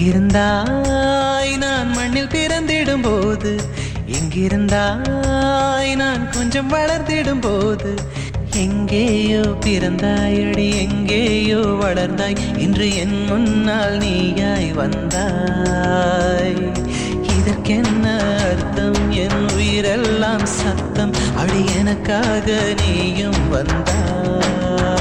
எங்கிருந்தாய் நான் மண்ணில் பிறந்திடும் போது, எங்கிருந்தாய் நான் கொஞ்சம் வளர்ந்திடும் போது, எங்கேயோ பிறந்தாயடி எங்கேயோ வளர்ந்தாய், இன்று என் முன்னால் நீயாய் வந்தாய். இதற்கென்ன அர்த்தம்? என் உயிரெல்லாம் சத்தம், அடி எனக்காக நீயும் வந்தாய்.